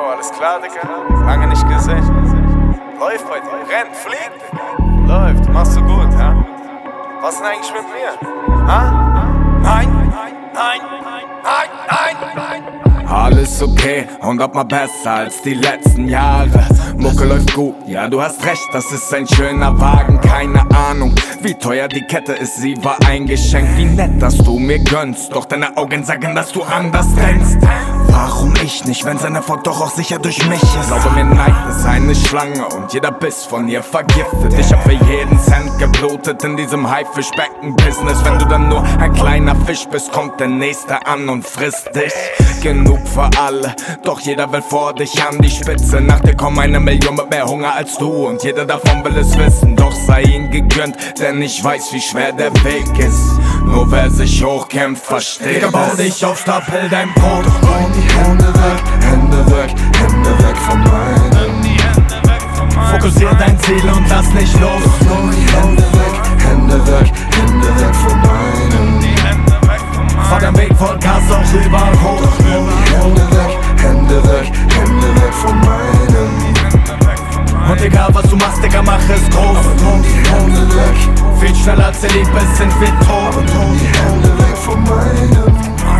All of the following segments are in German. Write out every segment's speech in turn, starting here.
alles klar, Digga? Lange nicht gesehen. Läuft bei dir, rennt, fliegt. Läuft, machst du gut, ja? Was ist denn eigentlich mit mir? Ha? Nein, nein, nein, nein, nein, nein. Alles okay und ob mal besser als die letzten Jahre. Mucke läuft gut, ja du hast recht, das ist ein schöner Wagen. Keine Ahnung, wie teuer die Kette ist, sie war ein Geschenk. Wie nett, dass du mir gönnst, doch deine Augen sagen, dass du anders denkst. Warum ich nicht, wenn sein Erfolg doch auch sicher durch mich ist? Glaube mir, Neid ist eine Schlange und jeder Biss von ihr vergiftet. Ich hab für jeden Cent geblutet in diesem Haifischbecken-Business. Wenn du dann nur ein kleiner Fisch bist, kommt der Nächste an und frisst dich. Genug für alle, doch jeder will vor dich an die Spitze. Nach dir kommen 1 Million mit mehr Hunger als du und jeder davon will es wissen. Doch sei ihm gegönnt, denn ich weiß, wie schwer der Weg ist. Nur wer sich hochkämpft, versteht Digga, bau dich auf, stapel dein Brot. Und die Hände weg, Hände weg, Hände weg von meinem. Fokussier dein Ziel und lass nicht los. Und die Hände weg, Hände weg, Hände weg von meinem. Fahr dein Weg voll Gas auch überall hoch. Und die Hände weg, Hände weg, Hände weg von meinem. Und egal was du machst, Digga, mach es groß. Und die Hände weg, Viel schneller als ihr lieb ist, sind wir tot. und die Hände weg von meinem.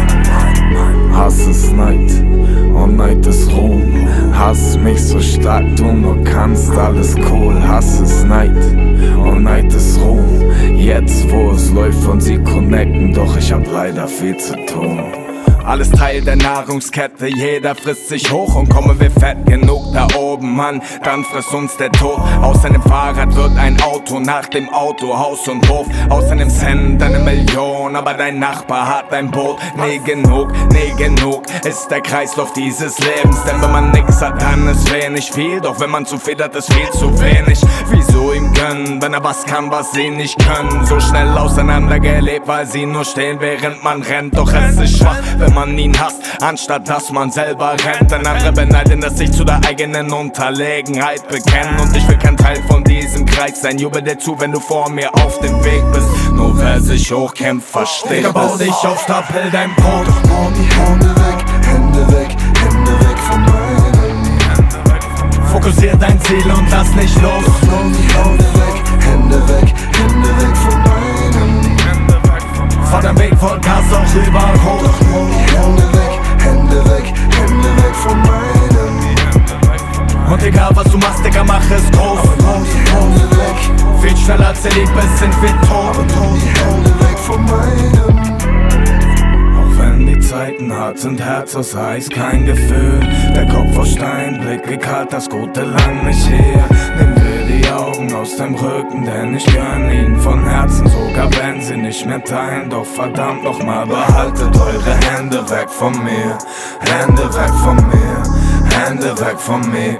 Hass ist Neid und Neid ist Ruhm. Hass mich so stark, du nur kannst, alles cool. Hass ist Neid und Neid ist Ruhm. Jetzt wo es läuft und sie connecten, doch ich hab leider viel zu tun. Alles Teil der Nahrungskette, jeder frisst sich hoch und kommen wir fett genug da oben, Mann, dann frisst uns der Tod. Aus einem Fahrrad wird ein Auto, nach dem Auto Haus und Hof. Aus einem Cent eine Million, aber dein Nachbar hat ein Boot. Nee genug ist der Kreislauf dieses Lebens. Denn wenn man nix hat, dann ist wenig viel. Doch wenn man zu viel hat, ist viel zu wenig. Wieso ihm gönnen, wenn er was kann, was sie nicht können? So schnell auseinandergelebt, weil sie nur stehen, während man rennt. Doch es ist schwach, wenn man ihn hasst, anstatt dass man selber rennt. Denn andere beneiden, dass sich zu der eigenen Unterlegenheit bekennen. Und ich will kein Teil von diesem Kreis sein. Jubel dir zu, wenn du vor mir auf dem Weg bist. Nur wer sich hochkämpft, versteht Digga, bau dich auf, stapel dein Brot. Und die Hände weg, Hände weg, Hände weg von meinem. Fokussier dein Ziel und lass nicht los. Und die Hände weg, Hände weg, Hände weg von meinem. Fahr dein Weg voll Gas auch überall hoch. Und die Hände weg, Hände weg, Hände weg von meinem. Und egal was du machst, Digga, mach es groß. Und die Hände weg, Viel schneller als ihr lieb ist, sind wir tot. und die Hände weg von meinem. Auch wenn die Zeiten hart sind, Herz aus Eis, kein Gefühl. Der Kopf aus Stein, Blicke kalt, das Gute lang nicht hier. Nimm dir die Augen aus dem Rücken, denn ich gönn ihnen von Herzen, sogar wenn sie nicht mehr teilen. Doch verdammt nochmal, behaltet eure Hände weg von mir. Hände weg von mir, Hände weg von mir.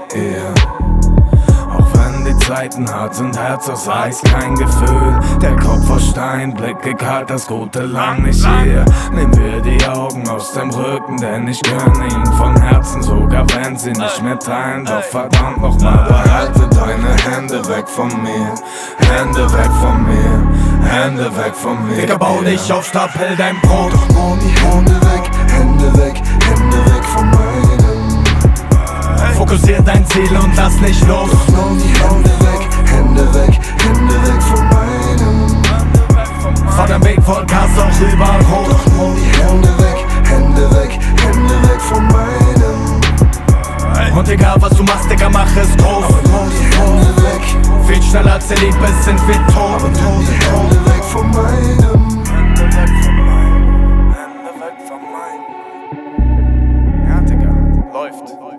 Auch wenn die Zeiten hart sind, Herz aus Eis, kein Gefühl. Der Kopf aus Stein, Blicke kalt, das Gute lang nicht hier. Nimm mir die Augen aus dem Rücken, denn ich gönne ihnen von Herzen, sogar wenn sie nicht mehr teilen. Doch verdammt nochmal, behalte deine Hände weg von mir. Hände weg von mir, Hände weg von mir. Digga, bau dich auf, stapel dein Brot. Und die Hände weg, Hände weg, Hände weg von meinem. Fokussier dein Ziel und lass nicht los. Und die Hände weg, Hände weg, Hände weg von meinem. Fahr dein Weg voll Gas auch überall hoch. Und die Hände weg, Hände weg, Hände weg von meinem. Und egal was du machst, Digga, mach es groß. Und die Hände weg, Viel schneller als ihr lieb ist, sind wir tot. und die Hände weg von meinem. Hände weg von meinem, Hände weg von meinem. Ja, Digga, läuft.